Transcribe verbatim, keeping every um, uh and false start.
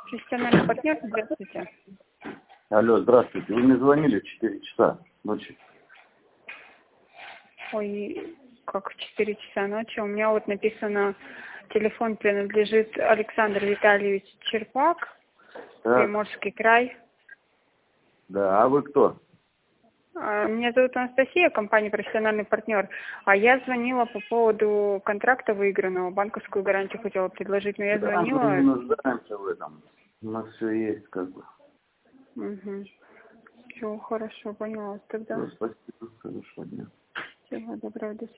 Профессиональный партнер, здравствуйте. Алло, здравствуйте. Вы мне звонили в четыре часа ночи. Ой, как в четыре часа ночи. У меня вот написано, телефон принадлежит Александр Витальевич Черпак, Так. Приморский край. Да, а вы кто? А, Меня зовут Анастасия, компания «Профессиональный партнер». А я звонила по поводу контракта выигранного, банковскую гарантию хотела предложить, но я Да, звонила... мы не нуждаемся в этом. У нас все есть, как бы. Угу. Все, хорошо, поняла тогда. Все, спасибо, хорошего дня. Всего доброго, до свидания.